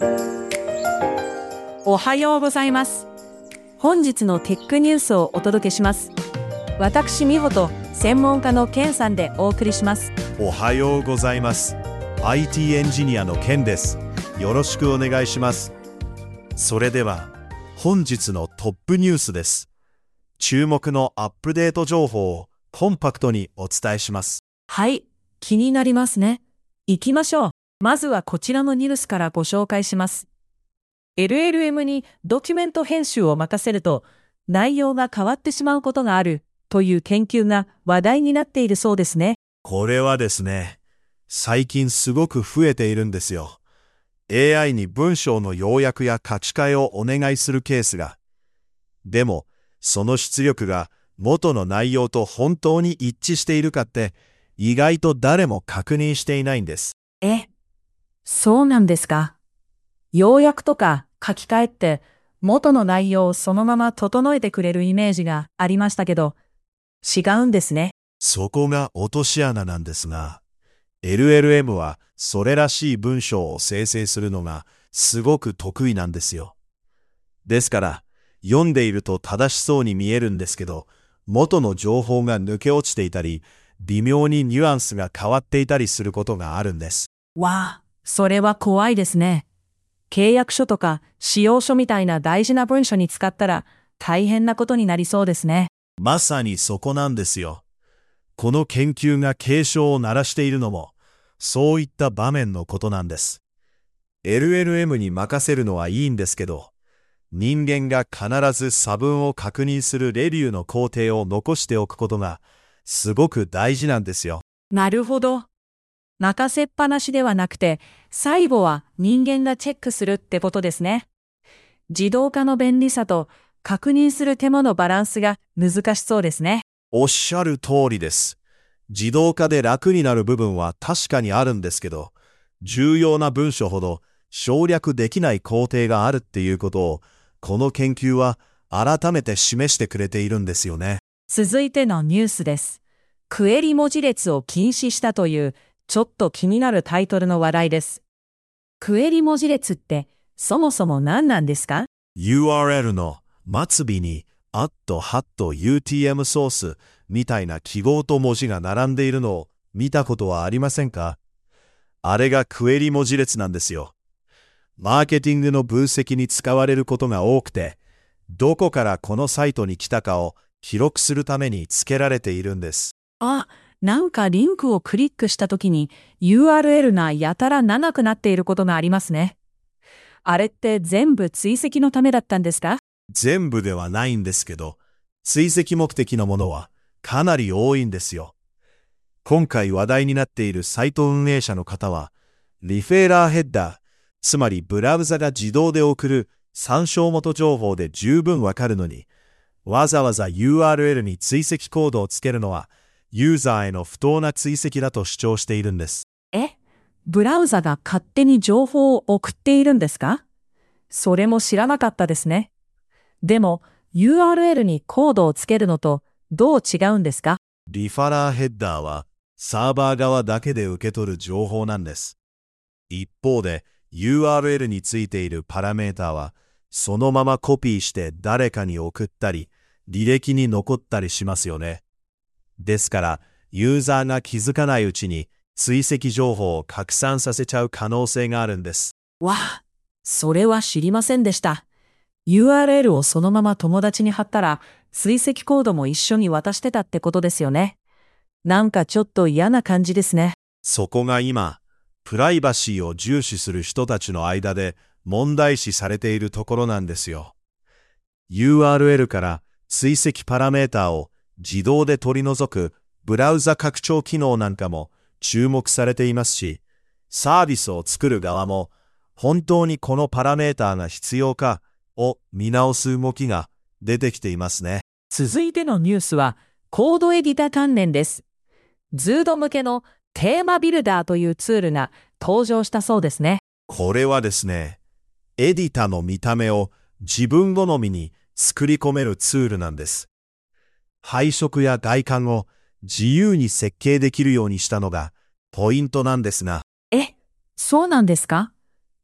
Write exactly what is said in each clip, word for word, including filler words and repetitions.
おはようございます。本日のテックニュースをお届けします。私、美穂と専門家のケンさんでお送りします。 おはようございます。アイティー エンジニアのケンです。よろしくお願いします。それでは、本日のトップニュースです。注目のアップデート情報をコンパクトにお伝えします。 はい、気になりますね。行きましょう。まずはこちらのニュースからご紹介します。エルエルエム にドキュメント編集を任せると内容が変わってしまうことがあるという研究が話題になっているそうですね。 これはですね、最近すごく増えているんですよ。エーアイ に文章の要約や書き換えをお願いするケースが。でも、その出力が元の内容と本当に一致しているかって意外と誰も確認していないんです。 え、そうなんですか。要約とか書き換えって元の内容をそのまま整えてくれるイメージがありましたけど、違うんですね。 そこが落とし穴なんですが、エルエルエム はそれらしい文章を生成するのがすごく得意なんですよ。ですから、読んでいると正しそうに見えるんですけど、元の情報が抜け落ちていたり、微妙にニュアンスが変わっていたりすることがあるんです。 わあ、それは怖いですね。契約書とか使用書みたいな大事な文書に使ったら大変なことになりそうですね。 まさにそこなんですよ。この研究が警鐘を鳴らしているのも、そういった場面のことなんです。エルエルエム に任せるのはいいんですけど、人間が必ず差分を確認するレビューの工程を残しておくことがすごく大事なんですよ。 なるほど。任せっぱなしではなくて、最後は人間がチェックするってことですね。自動化の便利さと確認する手間のバランスが難しそうですね。 おっしゃる通りです。自動化で楽になる部分は確かにあるんですけど、重要な文書ほど省略できない工程があるっていうことを、この研究は改めて示してくれているんですよね。 続いてのニュースです。クエリ文字列を禁止したというちょっと気になるタイトルの話題です。クエリ文字列ってそもそも何なんですか？ ユーアールエル の末尾に アット、ハット、ユーティーエム ソースみたいな記号と文字が並んでいるのを見たことはありませんか？あれがクエリ文字列なんですよ。マーケティングの分析に使われることが多くて、どこからこのサイトに来たかを記録するために付けられているんです。 あ、なんかリンクをクリックしたときに ユーアールエル がやたら長くなっていることがありますね。あれって全部追跡のためだったんですか？ 全部ではないんですけど、追跡目的のものはかなり多いんですよ。今回話題になっているサイト運営者の方は、リフェーラーヘッダー、つまりブラウザが自動で送る参照元情報で十分わかるのに、わざわざ ユーアールエル に追跡コードをつけるのは、ユーザーへの不当な追跡だと主張しているんです。 え、ブラウザが勝手に情報を送っているんですか？それも知らなかったですね。でも ユーアールエル にコードをつけるのとどう違うんですか？ リファラーヘッダーはサーバー側だけで受け取る情報なんです。一方で ユーアールエル についているパラメータはそのままコピーして誰かに送ったり履歴に残ったりしますよね。ですからユーザーが気づかないうちに追跡情報を拡散させちゃう可能性があるんです。 わあ、それは知りませんでした。ユーアールエル をそのまま友達に貼ったら追跡コードも一緒に渡してたってことですよね。なんかちょっと嫌な感じですね。 そこが今、プライバシーを重視する人たちの間で問題視されているところなんですよ。ユーアールエル から追跡パラメータを自動で取り除くブラウザ拡張機能なんかも注目されていますし、サービスを作る側も本当にこのパラメータが必要かを見直す動きが出てきていますね。 続いてのニュースはコードエディタ関連です。ズード向けのテーマビルダーというツールが登場したそうですね。 これはですね、エディタの見た目を自分好みに作り込めるツールなんです。配色や外観を自由に設計できるようにしたのがポイントなんですが。 え、そうなんですか？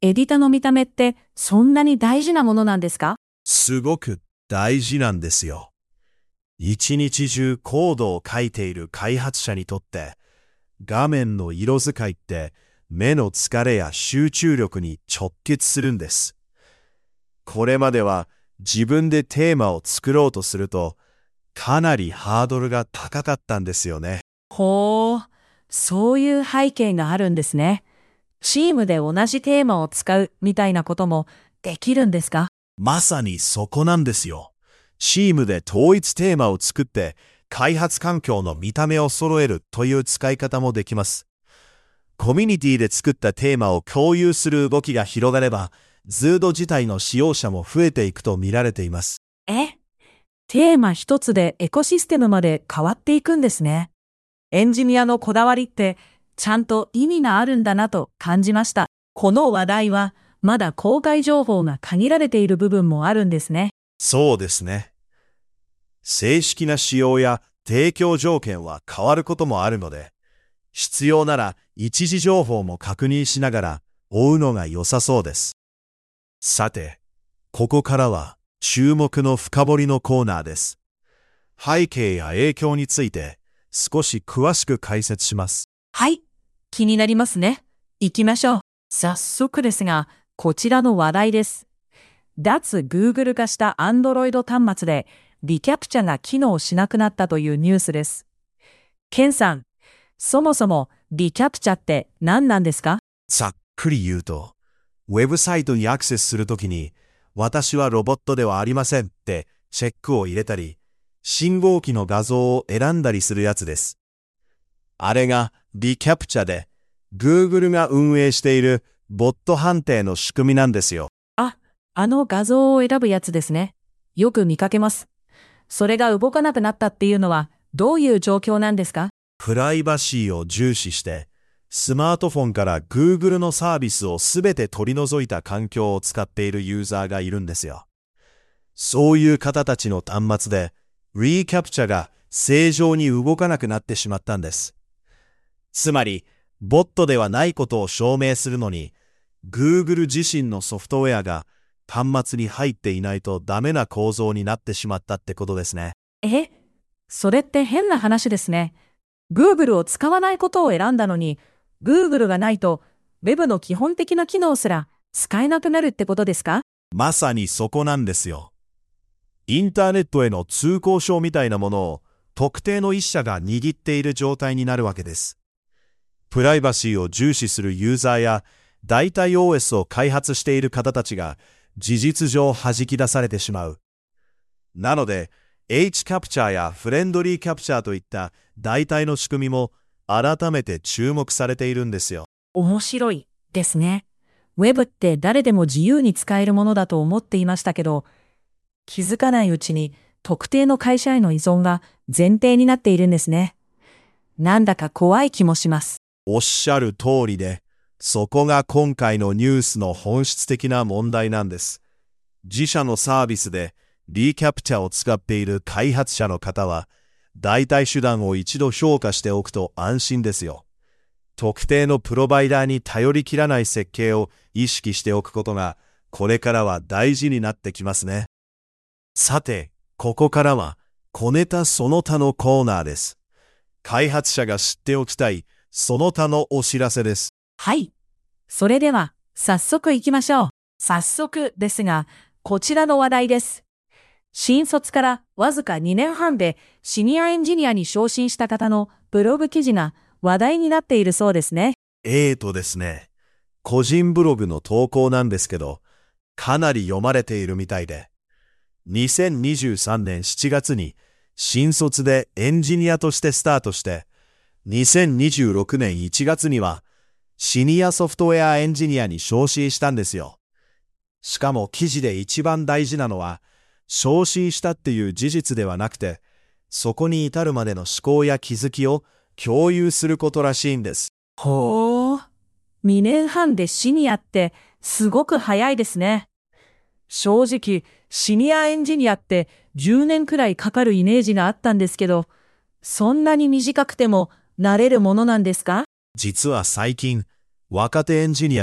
エディタの見た目ってそんなに大事なものなんですか？ すごく大事なんですよ。一日中コードを書いている開発者にとって、画面の色使いって目の疲れや集中力に直結するんです。これまでは自分でテーマを作ろうとすると、かなりハードルが高かったんですよね。 ほう、そういう背景があるんですね。チームで同じテーマを使うみたいなこともできるんですか？ まさにそこなんですよ。チームで統一テーマを作って開発環境の見た目を揃えるという使い方もできます。コミュニティで作ったテーマを共有する動きが広がれば、ズード自体の使用者も増えていくと見られています。 え、テーマ一つでエコシステムまで変わっていくんですね。エンジニアのこだわりってちゃんと意味があるんだなと感じました。この話題はまだ公開情報が限られている部分もあるんですね。 そうですね。正式な仕様や提供条件は変わることもあるので、必要なら一時情報も確認しながら追うのが良さそうです。さて、ここからは注目の深掘りのコーナーです。背景や影響について少し詳しく解説します。 はい、気になりますね。行きましょう。早速ですが、こちらの話題です。脱 Google 化した Android 端末でリキャプチャが機能しなくなったというニュースです。ケンさん、そもそもリキャプチャって何なんですか？ ざっくり言うと、ウェブサイトにアクセスするときに、私はロボットではありませんってチェックを入れたり、信号機の画像を選んだりするやつです。あれがリキャプチャで、Google が運営しているボット判定の仕組みなんですよ。 あ、あの画像を選ぶやつですね。よく見かけます。それが動かなくなったっていうのはどういう状況なんですか？ プライバシーを重視して、スマートフォンから Google のサービスをすべて取り除いた環境を使っているユーザーがいるんですよ。そういう方たちの端末で、リキャプチャが正常に動かなくなってしまったんです。つまり、ボットではないことを証明するのに、Google 自身のソフトウェアが端末に入っていないとダメな構造になってしまったってことですね。 え、それって変な話ですね。Google を使わないことを選んだのに、Google がないと Web の基本的な機能すら使えなくなるってことですか？ まさにそこなんですよ。インターネットへの通行証みたいなものを特定の一社が握っている状態になるわけです。プライバシーを重視するユーザーや代替 オーエス を開発している方たちが事実上弾き出されてしまう。なので、H キャプチャーやフレンドリーキャプチャーといった代替の仕組みも改めて注目されているんですよ。 面白いですね。Web って誰でも自由に使えるものだと思っていましたけど、気づかないうちに特定の会社への依存が前提になっているんですね。なんだか怖い気もします。 おっしゃる通りで、そこが今回のニュースの本質的な問題なんです。自社のサービスでリキャプチャを使っている開発者の方は、代替手段を一度評価しておくと安心ですよ。特定のプロバイダーに頼り切らない設計を意識しておくことが、これからは大事になってきますね。さて、ここからは、小ネタその他のコーナーです。開発者が知っておきたい、その他のお知らせです。 はい。それでは、早速行きましょう。早速ですが、こちらの話題です。新卒からわずかにねんはんでシニアエンジニアに昇進した方のブログ記事が話題になっているそうですね。 えーとですね、個人ブログの投稿なんですけど、かなり読まれているみたいで、にせんにじゅうさんねんしちがつに新卒でエンジニアとしてスタートして、にせんにじゅうろくねんいちがつにはシニアソフトウェアエンジニアに昇進したんですよ。しかも記事で一番大事なのは、昇進したっていう事実ではなくて、そこに至るまでの思考や気づきを共有することらしいんです。 ほー。にねんはんでシニアってすごく早いですね。正直、シニアエンジニアってじゅうねんくらいかかるイメージがあったんですけど、そんなに短くてもなれるものなんですか？ 実は最近、若手エンジニアが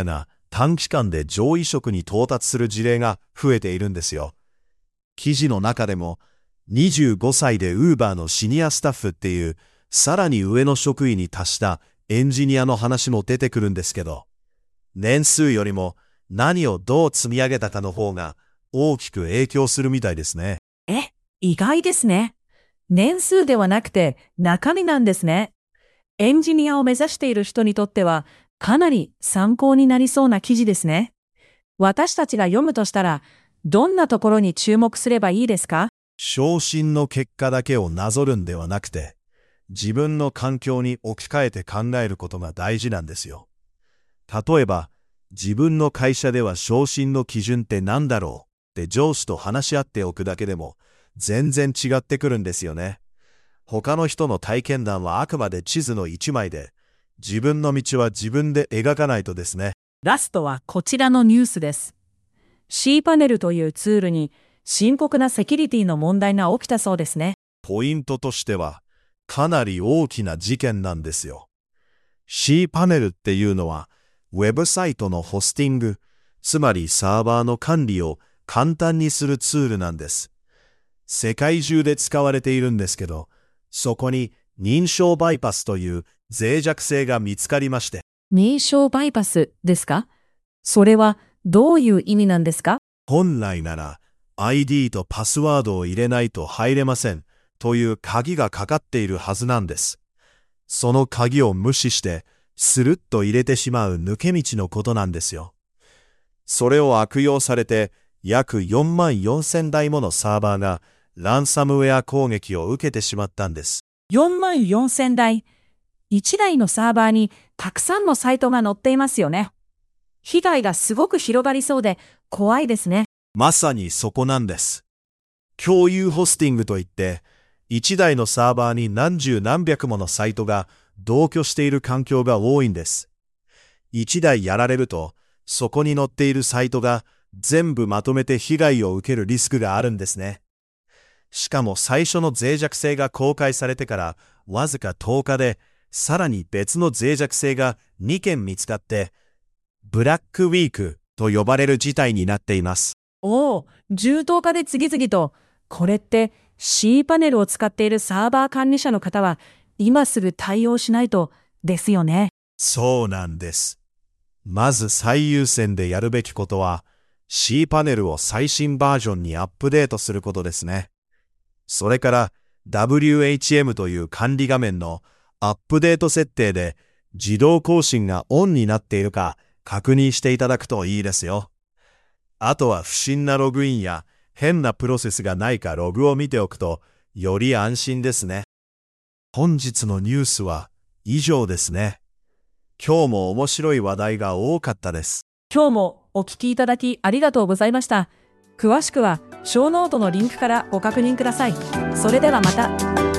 短期間で上位職に到達する事例が増えているんですよ。記事の中でも、にじゅうごさいで Uber のシニアスタッフっていう、さらに上の職位に達したエンジニアの話も出てくるんですけど、年数よりも何をどう積み上げたかの方が大きく影響するみたいですね。 え、意外ですね。年数ではなくて中身なんですね。エンジニアを目指している人にとってはかなり参考になりそうな記事ですね。私たちが読むとしたら、どんなところに注目すればいいですか？ 昇進の結果だけをなぞるんではなくて、自分の環境に置き換えて考えることが大事なんですよ。例えば、自分の会社では昇進の基準って何だろうって上司と話し合っておくだけでも全然違ってくるんですよね。他の人の体験談はあくまで地図の一枚で、自分の道は自分で描かないとですね。 ラストはこちらのニュースです。C パネルというツールに深刻なセキュリティの問題が起きたそうですね。 ポイントとしては、かなり大きな事件なんですよ。C パネルっていうのは、ウェブサイトのホスティング、つまりサーバーの管理を簡単にするツールなんです。世界中で使われているんですけど、そこに認証バイパスという脆弱性が見つかりまして。 認証バイパスですか？それはどういう意味なんですか？ 本来なら アイディー とパスワードを入れないと入れませんという鍵がかかっているはずなんです。その鍵を無視してスルッと入れてしまう抜け道のことなんですよ。それを悪用されて約よんまんよんせんだいものサーバーがランサムウェア攻撃を受けてしまったんです。 よんまんよんせんだい。いちだいのサーバーにたくさんのサイトが載っていますよね。被害がすごく広がりそうで怖いですね。 まさにそこなんです。共有ホスティングといって、いちだいのサーバーに何十何百ものサイトが同居している環境が多いんです。いちだいやられると、そこに載っているサイトが全部まとめて被害を受けるリスクがあるんですね。しかも最初の脆弱性が公開されてからわずかとおかで、さらに別の脆弱性がにけん見つかって、ブラックウィークと呼ばれる事態になっています。 おお、重篤化で次々と。これって C パネルを使っているサーバー管理者の方は今すぐ対応しないとですよね。 そうなんです。まず最優先でやるべきことは C パネルを最新バージョンにアップデートすることですね。それから ダブリューエイチエム という管理画面のアップデート設定で自動更新がオンになっているか確認していただくといいですよ。あとは不審なログインや変なプロセスがないかログを見ておくとより安心ですね。本日のニュースは以上ですね。今日も面白い話題が多かったです。 今日もお聞きいただきありがとうございました。詳しくはショーノートのリンクからご確認ください。それではまた。